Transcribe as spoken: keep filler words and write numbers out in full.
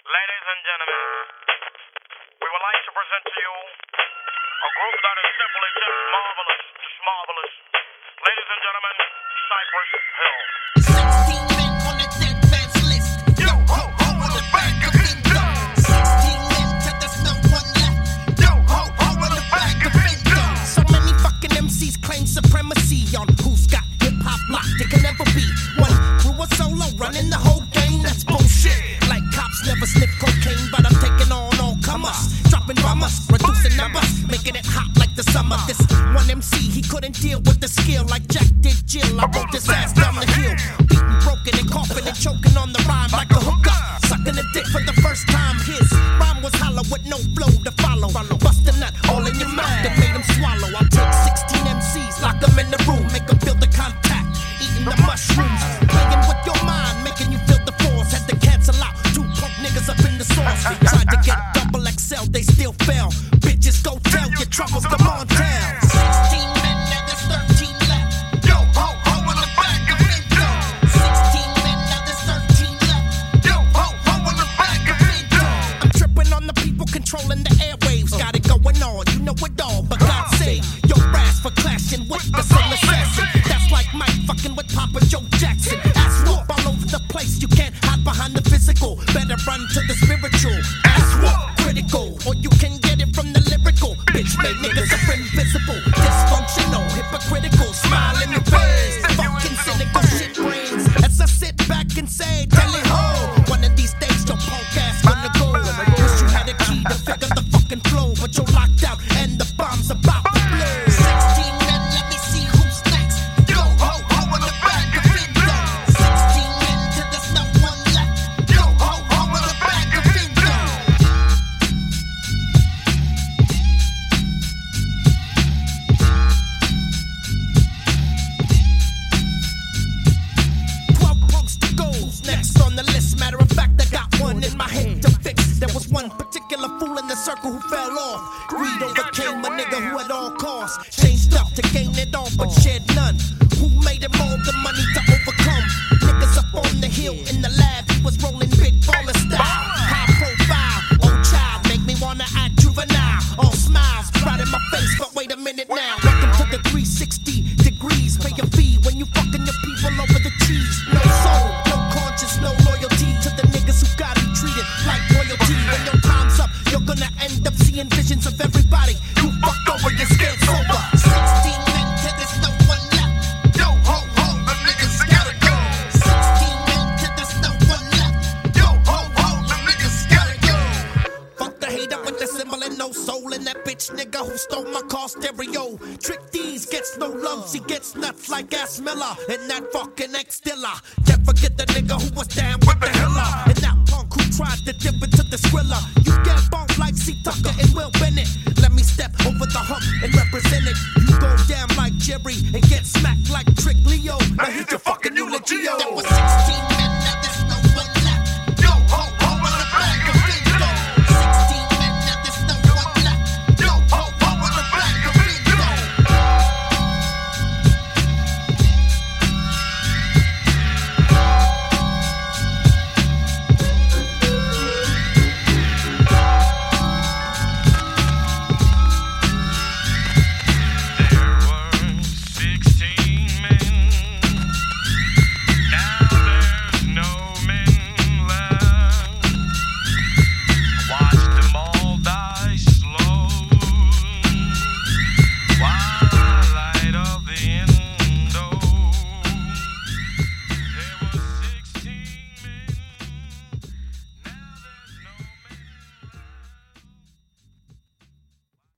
Ladies and gentlemen, we would like to present to you a group that is simply just marvelous, just marvelous. Ladies and gentlemen, Cypress Hill. sixteen men on the dead man's list. Yo, ho, ho, on the back of Vinto. sixteen men till there's no one left. Yo, ho, ho, on the back of Vinto. So many fucking M Cs claim supremacy on who's got hip-hop locked. It can never be one crew or solo running the whole game. That's bullshit. Like cops never sniff cocaine, but I'm taking on all comers. Dropping bombers, reducing numbers, making it hot like the summer. This one M C, he couldn't deal with the skill like Jack did Jill. I wrote this ass down the hill, beaten, broken, and coughing and choking on the rhyme like a hooker, sucking a dick for the first time. His rhyme was hollow with no flow to follow. Bust a nut all in your mouth that made him swallow. I'll take sixteen M Cs, lock them in the room, make them feel the contact, eating the mushrooms, playing with your mind, making you feel the force. Had to cancel out two punk niggas up in the source. Tried to get double X L, they still fell. Bitches, go tell your troubles, come on, tell. sixteen men, now there's thirteen left. Yo, ho, ho, on the back of Vinto. sixteen men, now there's thirteen left. Yo, ho, ho, on the back of Vinto. I'm tripping on the people controlling the airwaves. Got it going on, you know it all, but God save your ass for clashing with the soul assassin. That's like Mike fucking with Papa Joe Jackson. Ass whoop all over the place, you can't hide behind the physical. Better run to the spiritual. Ass whoop critical, or you can get it from the lyrical. Bitch made niggas are invisible, dysfunctional, hypocritical, smile in the face, fucking cynical shit brains. As I sit back and say, tell it ho, one of these days your punk ass gonna go. Wish you had a key to figure the fucking flow, but you're locked out and the bomb's about to blow. sixteen men, let me see who's next. Yo, ho, ho, on the back of Vinto. sixteen men till there's no one left. Yo, ho, ho, on the back of Vinto. twelve punks to go. Next on the list, matter of fact, I got one in my head to fix. There was one particular fool in the circle who fell off. Greed overcame a nigga who at all costs changed up to gain it all, but shared none. Who made him all the money to overcome? Niggas up on the hill in the lab, he was rolling big baller style. High profile, old child, make me wanna act juvenile. All smiles, right in my face, but wait a minute now. Welcome to the three sixty degrees. Pay a fee when you fucking your people over the cheese. No soul, no conscience, no loyalty to the niggas who got it treated like royalty. When your time's up, you're gonna end up seeing visions of everybody you fucked over, you're scared sober. sixteen men till there's no one left. Yo, ho, ho, the niggas gotta go. sixteen men till there's no one left. Yo, ho, ho, the niggas gotta go. Fuck the hater with the symbol and no soul, and that bitch nigga who stole my car stereo. Trick these gets no love, she gets nuts like Ass Miller and that fucking ex-Dilla. Can't forget the nigga who was down with the hell.